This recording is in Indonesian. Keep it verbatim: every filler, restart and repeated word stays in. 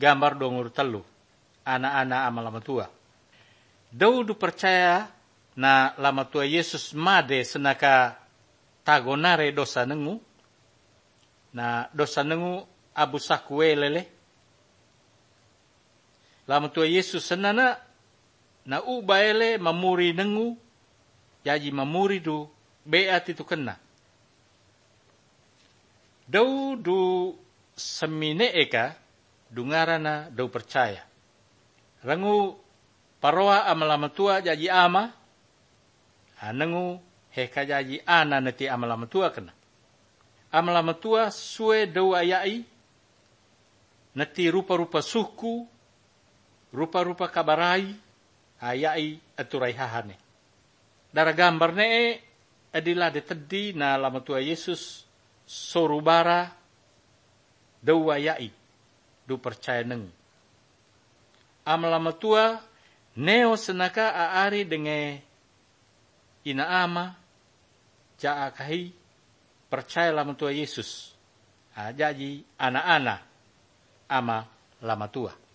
gambar dongur telu, anak-anak ama lama tua. Dau du percaya na lama tua Yesus made senaka tagonare dosa nengu, na dosa nengu abu sakue lele. Lama tua Yesus senana na ubaele mamuri nengu, jadi mamuri du beat itu kena. Dau du semine eka dungarana dau percaya. Rangu paroa ama lama tua jadi ama, anengu heka jadi ana neti ama lama tua kena. Ama lama tua sue dau ayai, neti rupa-rupa suku, rupa-rupa kabarai, ayai aturai hahane. Dara gambar ne adilah de tedi na lama tua Yesus sorubara dau ayai, du percaya neng. Ama lama tua neo senaka aari denge ina ama jaa kahi percaya lama tua Yesus. Ha, jadi anak-anak ama lama tua.